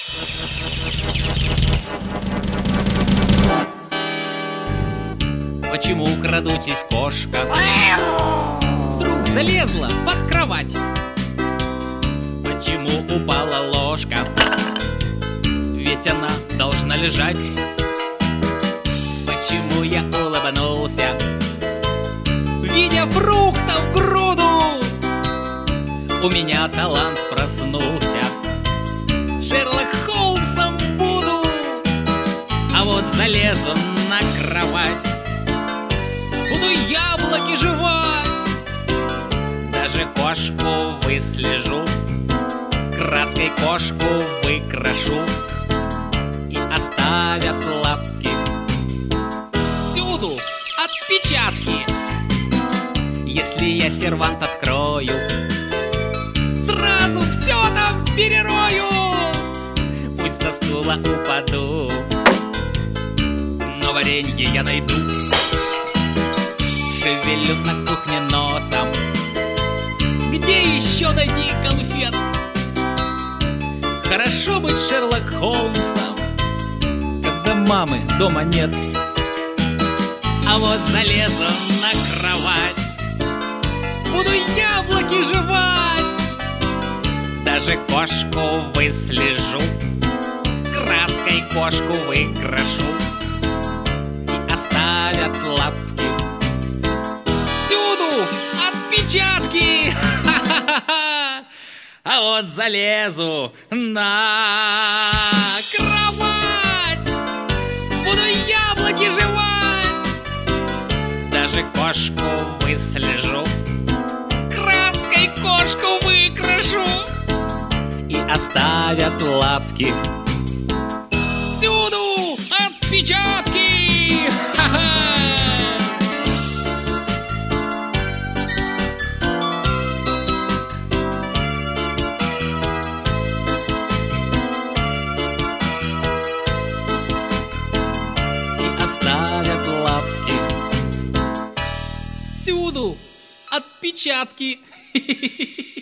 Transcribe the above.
Почему, крадучись, кошка вдруг залезла под кровать? Почему упала ложка? Ведь она должна лежать. Почему я улыбнулся, видя фруктов груду? У меня талант проснулся, Шерлок Холмсом буду. А вот залезу на кровать, буду яблоки жевать. Даже кошку выслежу, краской кошку выкрашу, и оставят лапки всюду отпечатки. Если я сервант открою, сразу все там перерою. Пусть со стула упаду, но варенье я найду. Шевелю на кухне носом, где еще найти конфет? Хорошо быть Шерлок Холмсом, когда мамы дома нет. А вот залезу на кровать, буду яблоки жевать. Даже кошку выслежу, краской кошку выкрашу, и оставят лапки всюду отпечатки. Ха-ха-ха! А вот залезу на кровать, буду яблоки жевать. Даже кошку выслежу, краской кошку выкрашу, и оставят лапки всюду отпечатки. Ха-ха! Оставят лапки всюду отпечатки.